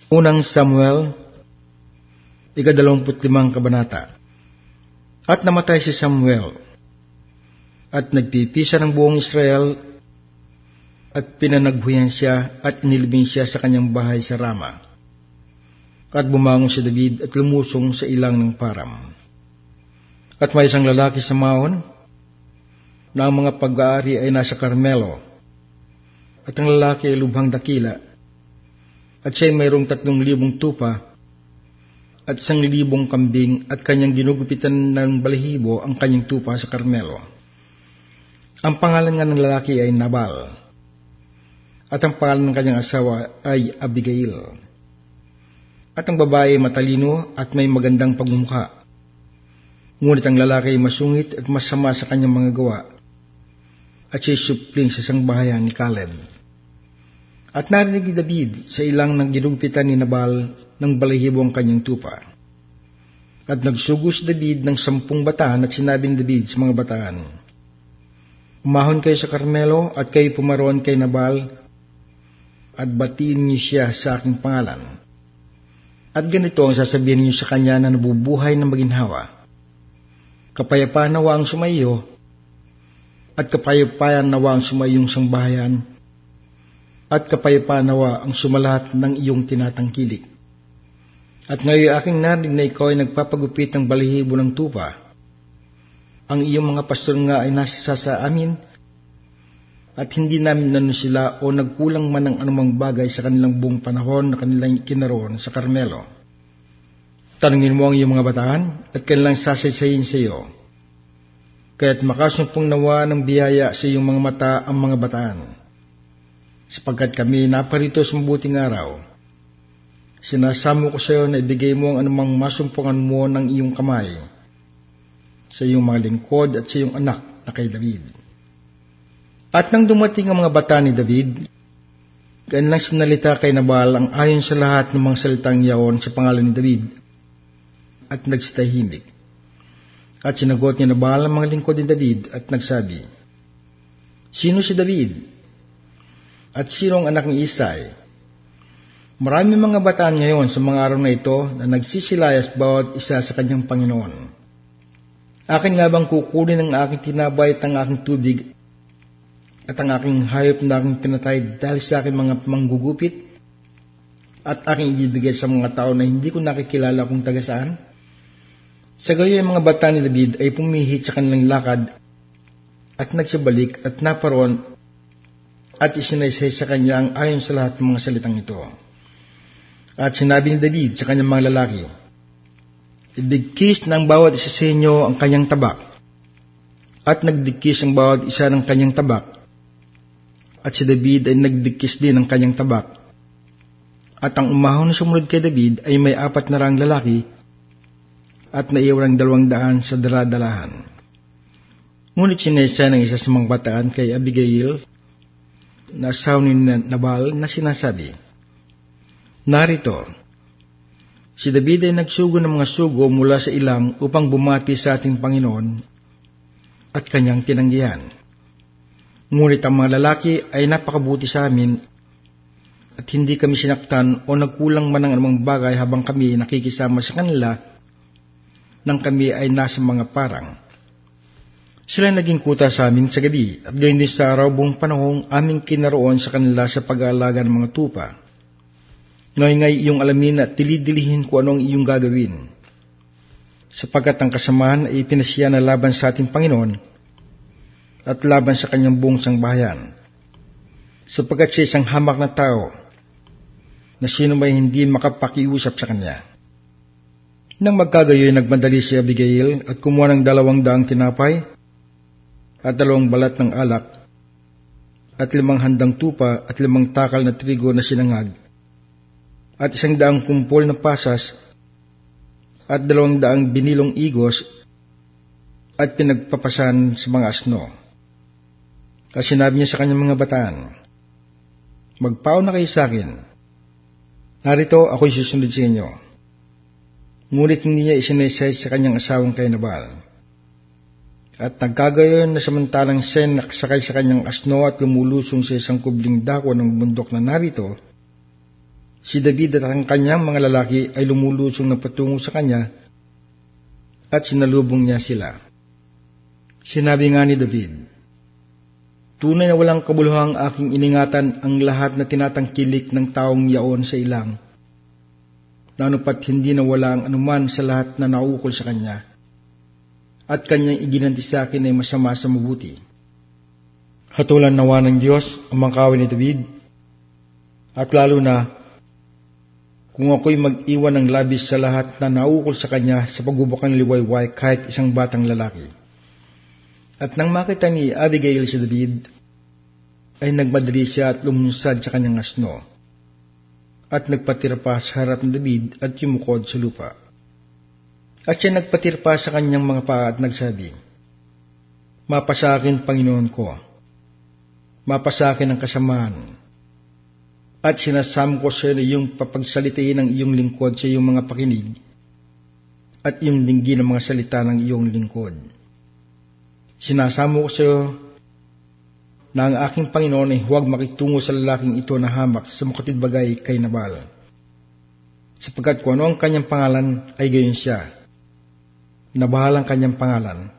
Unang Samuel, 25 kabanata. At namatay si Samuel, at nagpipisa ng buong Israel, at pinanagbuyan siya, at inilibing siya sa kanyang bahay sa Rama. At bumangon si David at lumusong sa ilang ng Param. At may isang lalaki sa Maon, na ang mga pag-aari ay nasa Carmelo, at ang lalaki ay lubhang dakila, at siya'y mayroong 3,000 tupa, at 1,000 kambing, at kanyang ginugupitan ng balahibo ang kanyang tupa sa Carmelo. Ang pangalan nga ng lalaki ay Nabal, at ang pangalan ng kanyang asawa ay Abigail. At ang babae ay matalino at may magandang pagmumukha. Ngunit ang lalaki ay masungit at masama sa kanyang mga gawa, at siya'y supling sa sangbahayan ni Caleb. At narinig ni David sa ilang ng ginugupitan ni Nabal ng balahibo ang kanyang tupa. At nagsugos David ng 10 bataan at sinabing David sa mga bataan, umahon kayo sa Carmelo at kayo pumaroon kay Nabal at batiin niyo siya sa aking pangalan. At ganito ang sasabihin niyo sa kanya na nabubuhay na maginhawa. Kapayapaan nawa ang sumaiyo at kapayapaan nawa ang sumaiyong sangbahayan at kapayapaan nawa ang sumalahat ng iyong tinatangkilik. At ngayon aking narinig na ikaw ay nagpapagupit ng balahibo ng tupa. Ang iyong mga pastor nga ay nasa sa amin, at hindi namin nano sila o nagkulang man ng anumang bagay sa kanilang buong panahon na kanilang kinaroon sa Carmelo. Tanungin mo ang iyong mga bataan at kanilang sasaysayin sa iyo. Kaya't makasumpong nawa ng biyaya sa iyong mga mata ang mga bataan. Sapagkat kami naparito sa mabuting araw, sinasamo ko sa iyo na ibigay mo ang anumang masumpungan mo ng iyong kamay sa iyong mga lingkod at sa iyong anak na kay David. At nang dumating ang mga bata ni David, kanilang sinalita kay Nabal ang ayon sa lahat ng mga salitang yaon sa pangalan ni David, at nagsitahimik. At sinagot ni Nabal ang mga lingkod ni David at nagsabi, sino si David? At sino ang anak ni Isay? Marami mga bataan ngayon sa mga araw na ito na nagsisilayas bawat isa sa kanyang Panginoon. Akin nga bang kukunin ang aking tinabay at ang aking tubig at ang aking hayop na aking pinatay dahil sa aking mga manggugupit at aking ibibigay sa mga tao na hindi ko nakikilala kung taga saan? Sa gayon ang mga bataan ni David ay pumihit sa kanilang lakad at nagsabalik at naparoon at isinaysay sa kanya ang ayon sa lahat ng mga salitang ito. At sinabi ni David sa kanyang mga lalaki, ibigkis ng bawat isa sa inyo ang kanyang tabak. At nagbigkis ang bawat isa ng kanyang tabak. At si David ay nagbigkis din ng kanyang tabak. At ang umahon na sumunod kay David ay may 400 lalaki at naiwan ng 200 sa daladalahan. Ngunit sinaysa ng isa sa mga bataan kay Abigail na asawa ni Nabal na sinasabi, narito, si David ay nagsugo ng mga sugo mula sa ilang upang bumati sa ating Panginoon at kanyang tinanggihan. Ngunit ang mga lalaki ay napakabuti sa amin at hindi kami sinaktan o nagkulang man ng anumang bagay habang kami nakikisama sa kanila nang kami ay nasa mga parang. Sila naging kuta sa amin sa gabi at gayon din sa araw buong panahong aming kinaroon sa kanila sa pag-aalaga ng mga tupa. Ngayon ngay iyong alamin at dilidilihin kung anong iyong gagawin. Sapagkat ang kasamahan ay pinasiya na laban sa ating Panginoon at laban sa kanyang buong sangbahayan. Sapagkat siya isang hamak na tao na sino may hindi makapakiusap sa kanya. Nang magkagayoy nagmadali si Abigail at kumuha ng 200 tinapay at 2 balat ng alak, at 5 handang tupa, at 5 takal na trigo na sinangag, at 100 kumpol na pasas, at 200 binilong igos, at pinagpapasan sa mga asno. At sinabi niya sa kanyang mga bataan, magpao na kayo sa akin. Narito ako'y susunod sa inyo. Ngunit hindi niya isinaysay sa kanyang asawang kay Nabal. At nagkagayon na samantalang siya nakasakay sa kanyang asno at lumulusong sa isang kubling dako ng bundok na narito, Si David at ang kanyang mga lalaki ay lumulusong na patungo sa kanya at sinalubong niya sila. Sinabi nga ni David, "Tunay na walang kabuluhang aking iningatan ang lahat na tinatangkilik ng taong yaon sa ilang, na anupat hindi nawala ang anuman sa lahat na naukol sa kanya, at kanyang iginanti sa akin ay masama sa mabuti." Hatulan nawa ng Diyos ang mga kawin ni David, at lalo na kung ako'y mag-iwan ng labis sa lahat na naukol sa kanya sa pagbubukang liwayway kahit isang batang lalaki. At nang makita ni Abigail si David, ay nagmadali siya at lumunsad sa kanyang asno, at nagpatirpa sa harap ni David at yumukod sa lupa. At siya nagpatirpa sa kanyang mga paa at nagsabi, "Mapa sa akin, Panginoon ko, mapa sa akin ang kasamaan, at sinasamo ko sa iyong papagsalitain ng iyong lingkod sa iyong mga pakinig, at iyong dinggin ang mga salita ng iyong lingkod. Sinasamo ko sa iyo na ang aking Panginoon ay huwag makitungo sa lalaking ito na hamak sa makatidbagay kay Nabal, sapagkat kung ano ang kanyang pangalan ay gayon siya, nabahalang kanyang pangalan,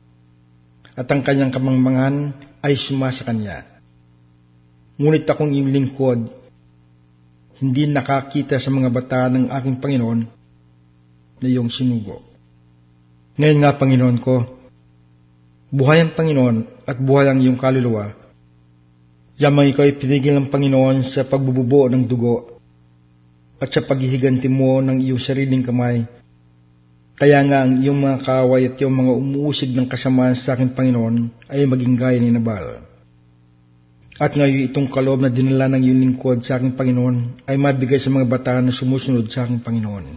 at ang kanyang kamangmangan ay suma sa kanya. Ngunit akong iyong lingkod, hindi nakakita sa mga bata ng aking Panginoon na iyong sinugo. Ngayon nga, Panginoon ko, buhay ang Panginoon at buhay ang iyong kaluluwa. Yamang ikaw ay pinigil ng Panginoon sa pagbububo ng dugo at sa paghihiganti mo ng iyong sariling kamay. Kaya nga ang iyong mga kaaway at iyong mga umuusig ng kasamaan sa aking Panginoon ay maging gaya ni Nabal. At ngayon itong kaloob na dinala ng iyong lingkod sa aking Panginoon ay mabigay sa mga bata na sumusunod sa aking Panginoon.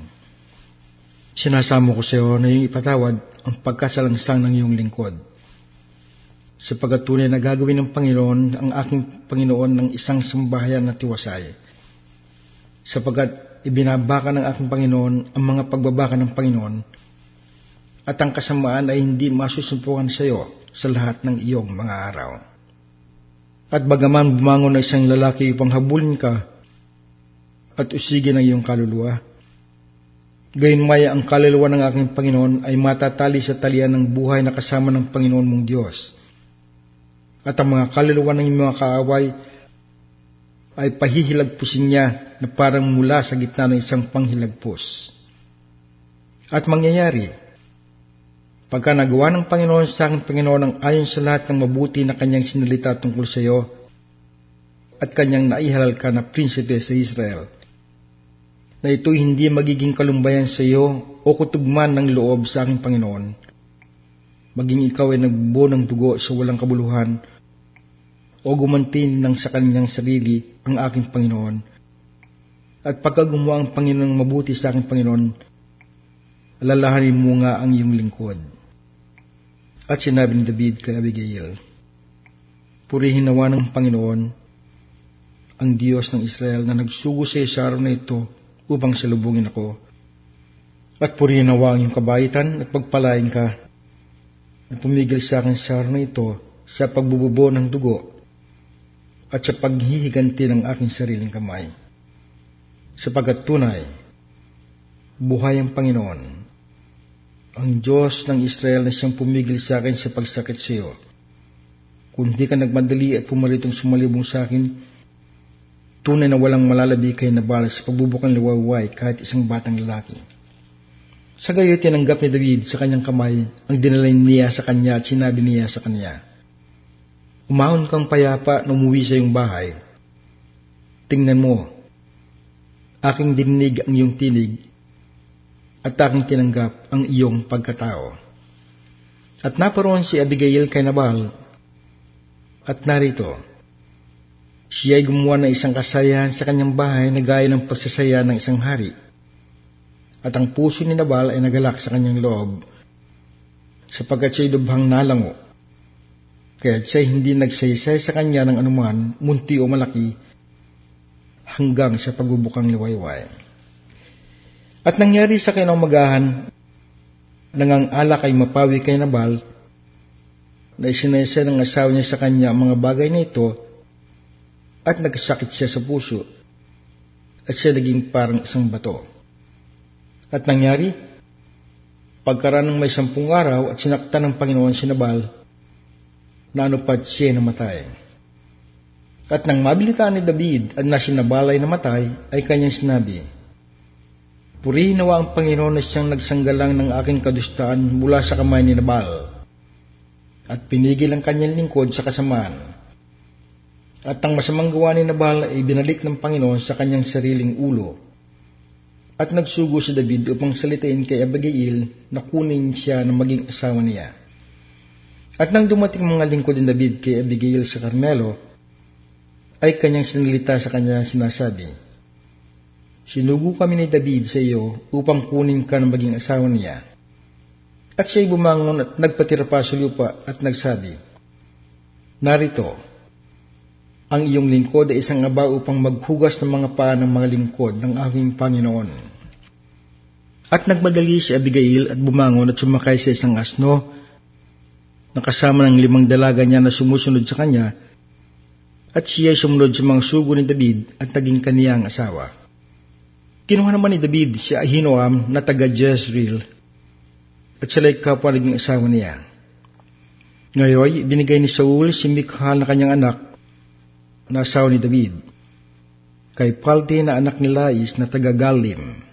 Sinasamo ko sa iyo na iyong ipatawad ang pagkasalangsang ng iyong lingkod, sapagkat tunay na gagawin ng Panginoon ang aking Panginoon ng isang sambahayan na tiwasay, sapagkat ibinabaka ng aking Panginoon ang mga pagbabaka ng Panginoon, at ang kasamaan ay hindi masusumpukan sa iyo sa lahat ng iyong mga araw. At bagaman bumangon na isang lalaki upang habulin ka at usigin ang iyong kaluluwa, gayunmay ang kaluluwa ng aking Panginoon ay matatali sa talian ng buhay na kasama ng Panginoon mong Diyos. At ang mga kaluluwa ng iyong mga kaaway ay pahihilagpusin niya na parang mula sa gitna ng isang panghilagpos. At mangyayari, pagka nagawa ng Panginoon sa aking Panginoon ang ayon sa lahat ng mabuti na kanyang sinalita tungkol sa iyo, at kanyang naihalal ka na prinsipe sa Israel, na ito'y hindi magiging kalumbayan sa iyo o kutugman ng loob sa aking Panginoon, maging ikaw ay nagbubo ng dugo sa walang kabuluhan, o gumanti ng sa kanyang sarili ang aking Panginoon, at pagka gumawa ang Panginoon mabuti sa aking Panginoon, alalahanin mo nga ang iyong lingkod. At sinabi ni David kay Abigail, "Purihin nawa ng Panginoon, ang Diyos ng Israel na nagsugo sa iyo sa araw na ito upang salubungin ako. At purihin nawa ang iyong kabaitan at pagpalain ka na pumigil sa akin sa araw na ito sa pagbububo ng dugo at sa paghihiganti ng aking sariling kamay. Sapagkat tunay, buhay ang Panginoon, ang Diyos ng Israel na siyang pumigil sa akin sa pagsakit sa iyo. Kung di ka nagmadali at pumaritong sumalibong sa akin, tunay na walang malalabi kay Nabal sa pagbubukang liwayway kahit isang batang lalaki." Sa gayo tinanggap ni David sa kanyang kamay ang dinalay niya sa kanya at sinabi niya sa kanya, "Umahon kang payapa na umuwi sa iyong bahay. Tingnan mo, aking dinig ang iyong tinig, at aking tinanggap ang iyong pagkatao." At naparoon si Abigail kay Nabal, at narito, siya ay gumawa ng isang kasayahan sa kanyang bahay na gaya ng pagsasaya ng isang hari. At ang puso ni Nabal ay nagalak sa kanyang loob, sapagkat siya'y lubhang nalango. Kaya siya'y hindi nagsaysay sa kanya ng anuman, munti o malaki, hanggang sa pagbubukang liwayway. At nangyari sa kinaumagahan, nang ang alak ay mapawi kay Nabal, na isinaysa ng asawa niya sa kanya ang mga bagay na ito, at nagkasakit siya sa puso, at siya naging parang isang bato. At nangyari, pagkaraan ng may 10 araw at sinaktan ng Panginoon si Nabal, naanupad siya namatay. At nang mabilitaan ni David at na si Nabal ay namatay, ay kanyang sinabi, "Purihin nawa ang Panginoon na siyang nagsanggalang ng aking kadustaan mula sa kamay ni Nabal, at pinigil ang kanyang lingkod sa kasamaan. At ang masamang gawa ni Nabal ay binalik ng Panginoon sa kanyang sariling ulo." At nagsugo si David upang salitain kay Abigail na kunin siya na maging asawa niya. At nang dumating mga lingkod ni David kay Abigail sa Carmelo, ay kanyang sinalita sa kanya sinasabi, "Sinugo kami ni David sa iyo upang kunin ka na maging asawa niya." At siya'y bumangon at nagpatira pa sa lupa at nagsabi, "Narito, ang iyong lingkod ay isang aba upang maghugas ng mga paa ng mga lingkod ng aking Panginoon." At nagmadali si Abigail at bumangon at sumakay sa isang asno na kasama ng 5 dalaga niya na sumusunod sa kanya, at siya'y sumunod sa mga sugo ni David at naging kaniyang asawa. Kinuha naman ni David si Ahinoam na taga Jezreel, at sila'y kapwa naging asawa niya. Ngayon, binigay ni Saul si Michal na kanyang anak na asawa ni David, kay Palti na anak ni Lais na taga Galim.